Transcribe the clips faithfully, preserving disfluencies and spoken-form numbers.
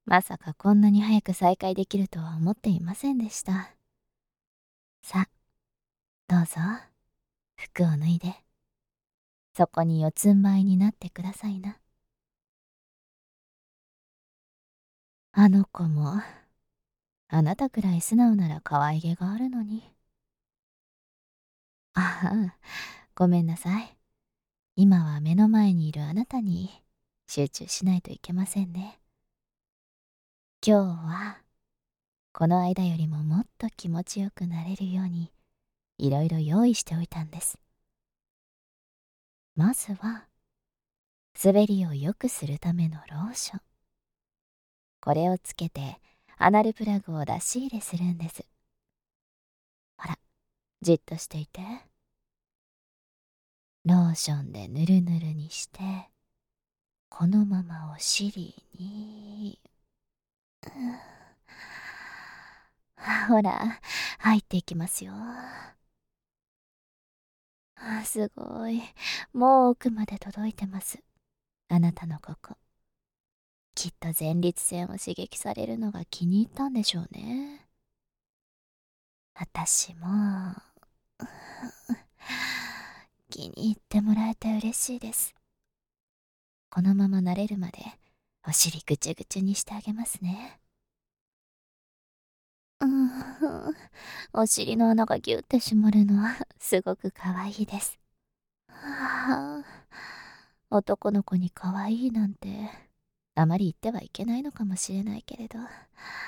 まさかこんなに早く再会できるとは思っていませんでした。さ、どうぞ、服を脱いで、そこに四つん這いになってくださいな。あの子も、あなたくらい素直なら可愛げがあるのに。ああ、ごめんなさい。今は目の前にいるあなたに集中しないといけませんね。今日は、この間よりももっと気持ちよくなれるように、いろいろ用意しておいたんです。まずは、滑りを良くするためのローション。これをつけて、アナルプラグを出し入れするんです。ほら、じっとしていて。ローションでぬるぬるにして、このままお尻に、うん、ほら、入っていきますよ。すごい。もう奥まで届いてます。あなたのここ。きっと前立腺を刺激されるのが気に入ったんでしょうね。私も、気に入ってもらえて嬉しいです。このまま慣れるまで、お尻ぐちゅぐちゅにしてあげますね。うん、お尻の穴がギュって締まるのはすごく可愛いです。はあ、男の子に可愛いなんてあまり言ってはいけないのかもしれないけれど、は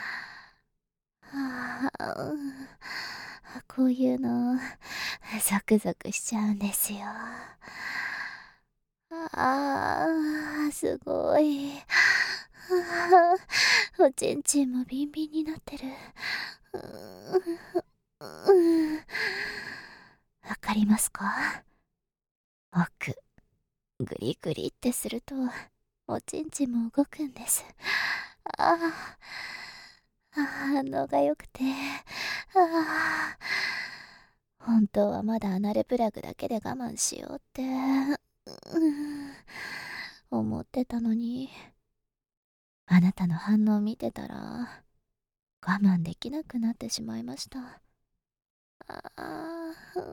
あ、こういうのゾクゾクしちゃうんですよ。ああ、すごい。ああ、おちんちんもビンビンになってる。うーん、わかりますか？奥、グリグリってすると、おちんちんも動くんです。ああ、反応が良くて、ああ、本当はまだアナルプラグだけで我慢しようって、うん、思ってたのに、あなたの反応見てたら、我慢できなくなってしまいました。ああ、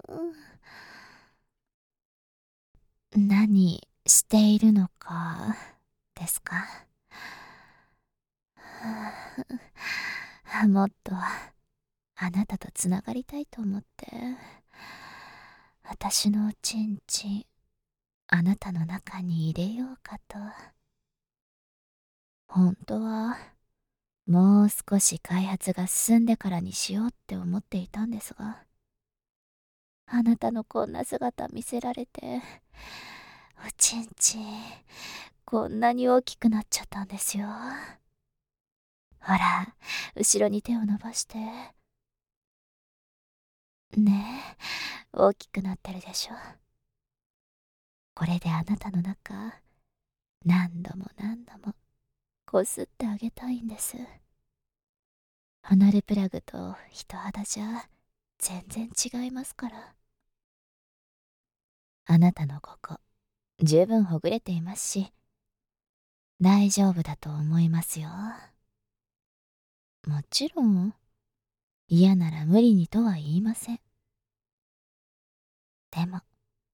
うん、何しているのかですか？もっとあなたとつながりたいと思って、私のおちんちんあなたの中に入れようかと。本当はもう少し開発が進んでからにしようって思っていたんですが、あなたのこんな姿見せられて、おちんちんこんなに大きくなっちゃったんですよ。ほら、後ろに手を伸ばして。ねえ、大きくなってるでしょ。これであなたの中、何度も何度もこすってあげたいんです。アナルプラグと人肌じゃ全然違いますから。あなたのここ、十分ほぐれていますし、大丈夫だと思いますよ。もちろん、嫌なら無理にとは言いません。でも、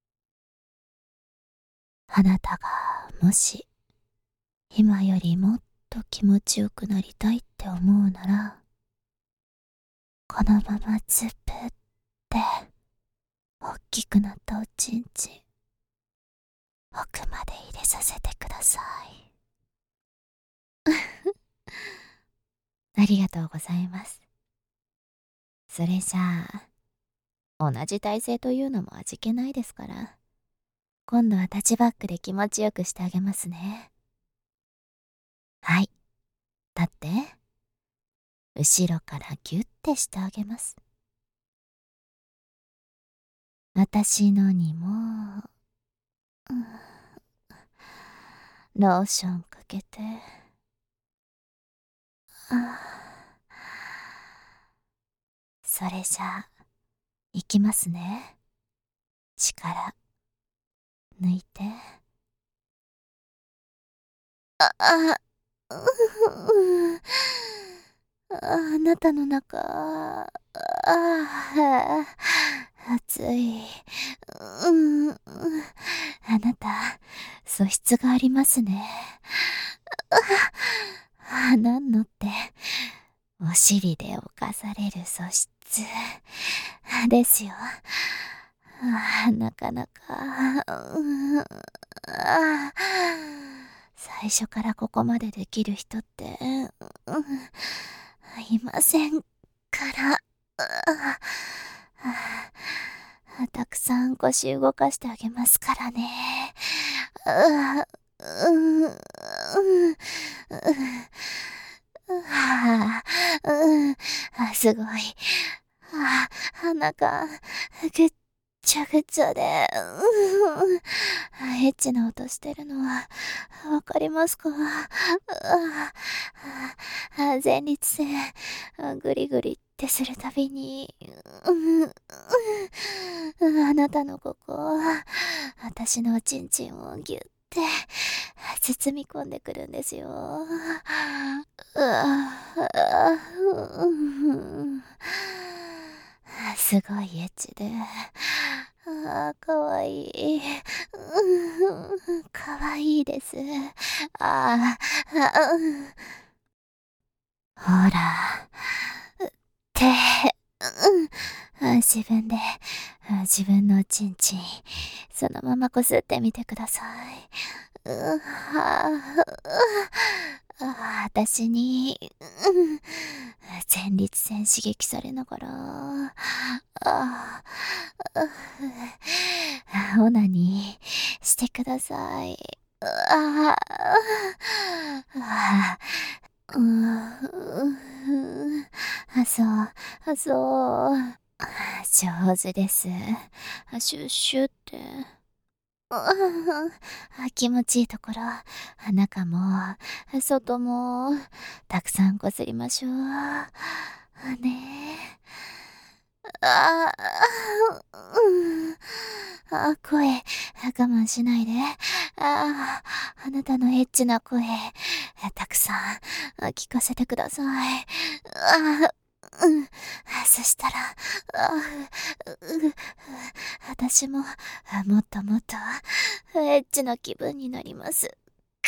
あなたがもし、今よりもっと気持ちよくなりたいって思うなら、このままずっぷって大きくなったおちんちん奥まで入れさせてください。ありがとうございます。それじゃあ同じ体勢というのも味気ないですから、今度はタッチバックで気持ちよくしてあげますね。はい、立って、後ろからギュッてしてあげます。私のにも、うん、ローションかけて、あそれじゃあいきますね。力抜いて。ああ、うあなたの中、ああ、暑い。うん、あなた、素質がありますね。あ、なんのって、お尻で犯される素質ですよ。あなかなか、うん、あ最初からここまでできる人って、うん、いませんから。ああたくさん腰動かしてあげますからね。あうんうんあうんあすごい。あ鼻がぐっちゃぐちゃで、うんエッチな音してるのはわかりますか？ああ前立腺グリグリってするたびに、うんうんあなたのここ、私のおちんちんをぎゅって包み込んでくるんですよ。うわうんすごいエッチで、あーかわいい。うんかわいいです。あーあ、うんほら、手、うん、自分で、自分のおちんちん、そのままこすってみてください。うはあ私に、うん前立腺刺激されながら、ああオナニーしてください。ああうん、あ、そう、あ、そう。上手です。あシュッシュって。あ気持ちいいところ、中も、外も、たくさんこすりましょう。ねえ。ああ、うん。あ声、我慢しないで。ああなたのエッチな声、たくさん聞かせてください。あうん。そしたら、あうう私も、もっともっと、エッチな気分になりますから、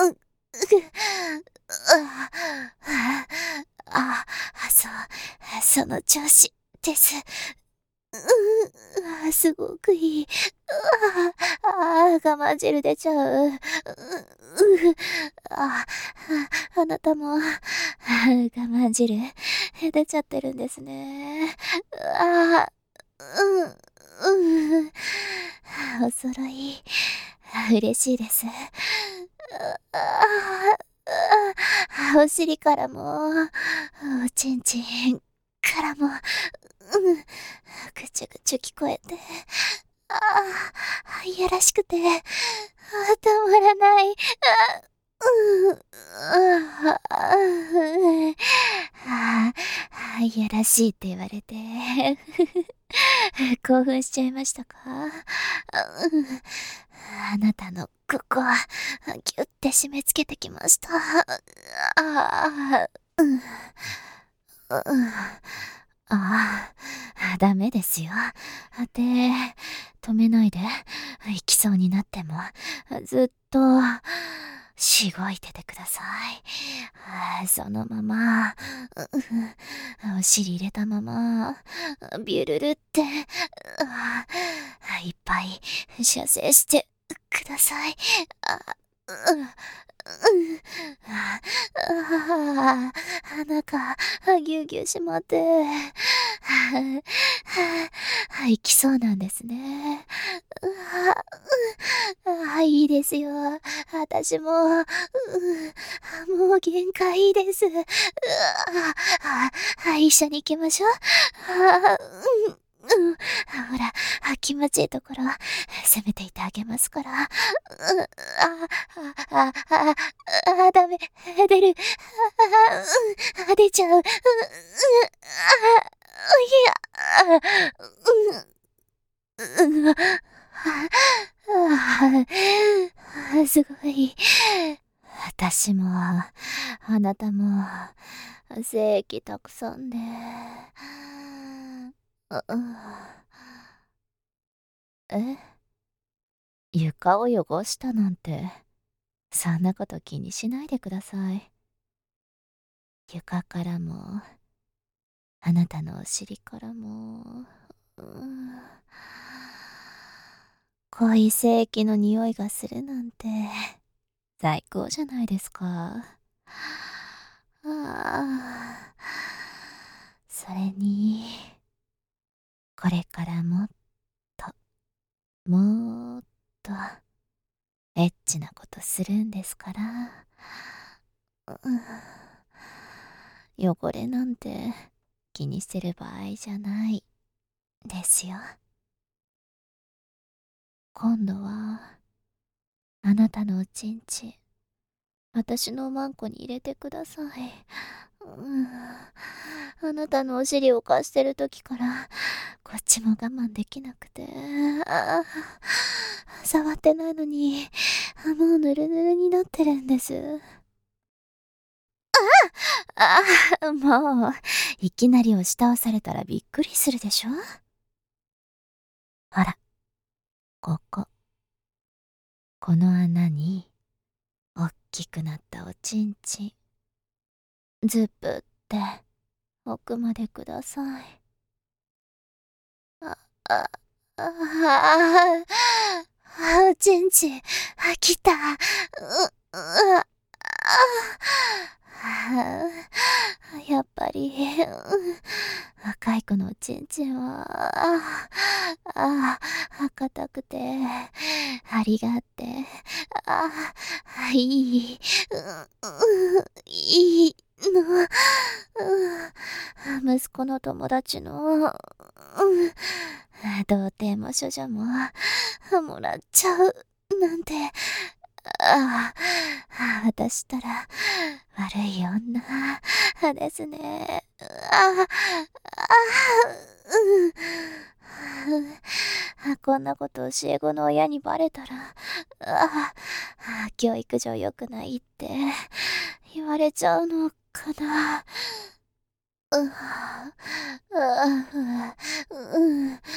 うん、うあ、あ、あ、そう、その調子です。う、あ、すごくいい。ああ、我慢汁出ちゃう。う、う、あ、あなたも、我慢汁出ちゃってるんですね。ああ、うん、うん。お揃い、嬉しいです。ああ、お尻からも、おちんちんからも、うん、ぐちゅぐちゅ聞こえて、ああ、いやらしくて、あたまらない。あうん、あああ、いやらしいって言われて、興奮しちゃいましたか？うんあなたのここは、ぎゅって締め付けてきました。ああ、うん、うん、ああ、ダメですよ。で、止めないで、行きそうになっても、ずっと、しごいててください。そのまま、お尻入れたまま、ビュルルって、いっぱい射精してください。あ、うん、うん、あ、あ、鼻がぎゅうぎゅうしまって、はあ、行きそうなんですね。あ、あ、いいですよ。私も、うんもう限界です。あ、あ、一緒に行きましょう。あ、うん。うん、ほら、気持ちいいところ、攻めていてあげますから。あ、あ、あ、あ、あ、ダメ、出る。あ、出ちゃう。あ、いや、うん、うん、あ、あ、すごい。 私も、あなたも、精液たくさんで、ううんえ床を汚したなんて、そんなこと気にしないでください。床からも、あなたのお尻からも、うーん濃い精液の匂いがするなんて、最高じゃないですか。ああ、それに、これからもっと、もっと、エッチなことするんですから。うん汚れなんて気にしてる場合じゃないですよ。今度は、あなたのおちんち、私のマンコに入れてください。うん、あなたのお尻を貸してる時から、こっちも我慢できなくて、ああ触ってないのに、もうぬるぬるになってるんです。ああ、もう、いきなり押し倒されたらびっくりするでしょ。ほら、ここ。この穴に、おっきくなったおちんちん。ズブって、奥までください。あ、あ、あ、あ、あ、おちんちん、あ、来た。う、う、あ、あ、やっぱり、若い子のおちんちんは、ああ、あ、硬くて、張りがあって、ああ、いい、う、う、いいの、う、息子の友達の、うん、童貞も処女も、もらっちゃう、なんて、ああ、私ったら、悪い女ですね。ああ、うん、こんなこと教え子の親にバレたら、ああ、教育上良くないって言われちゃうのかな。うはううう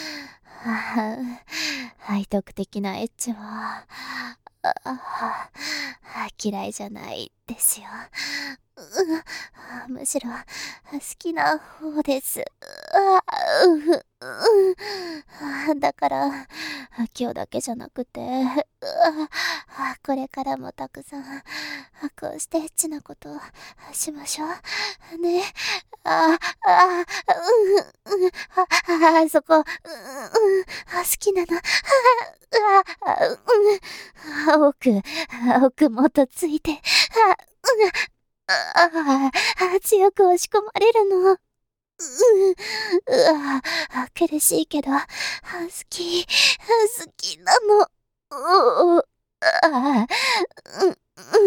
背徳的なエッチは、ああ嫌いじゃないですよ。うむしろ好きな方です。あうううだから、今日だけじゃなくて、あこれからもたくさん、こうしてエッチなことしましょう。ね。あ、あ、うん、うん、あ、あ、そこ、うん、うん、あ、好きなの。あ、あ、うん、奥、奥もっとついて、あ、うん、あ、あ、強く押し込まれるの。うん、うわ、苦しいけど、好き、好きなの。う、う、あ、うん、うん、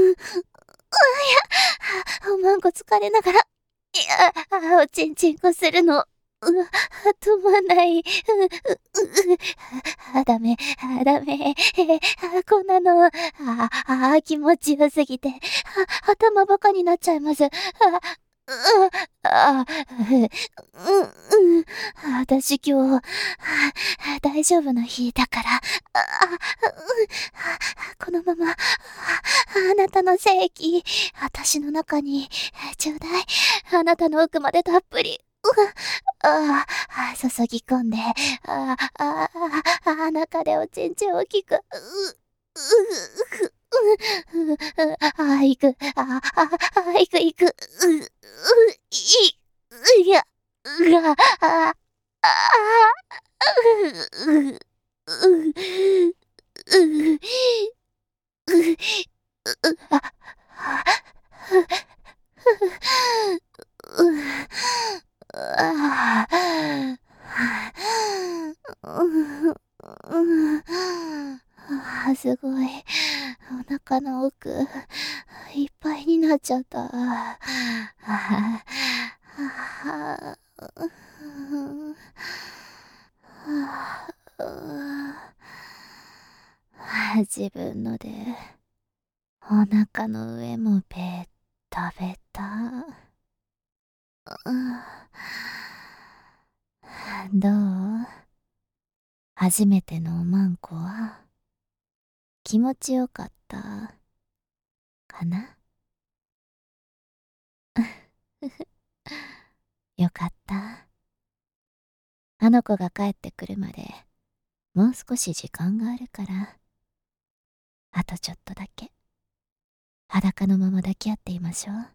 あ、おまんこ疲れながら、いや、おちんちんこするの。うわ、止まない。う、う、う、あ、ダメ、あ、ダメ。あ、こんなの、あ、あ、気持ちよすぎて、あ、頭バカになっちゃいます。あ、う、あ、う、うん、うん。私今日、あ、大丈夫な日だから、あ、うん、このまま、あ、あなたの精液、私の中に、ちょうだい。あなたの奥までたっぷり。うわ、ああ、注ぎ込んで、ああ、ああ、中でおちんちん大きく、う、う、う、う、う、あ、行く、ああ、あ、行く、行く、う、う、い、う、いや、うわ、ああ、あう、う、う、う、う、う、あ、ああ、すごい。お腹の奥、いっぱいになっちゃった。ああ、ああ、自分のでお腹の上もベッタベタ。どう？初めてのおまんこは気持ちよかったかな？よかった。あの子が帰ってくるまでもう少し時間があるから、あとちょっとだけ裸のまま抱き合っていましょう。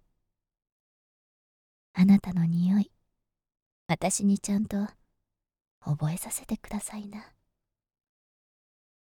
あなたの匂い、私にちゃんと覚えさせてくださいな。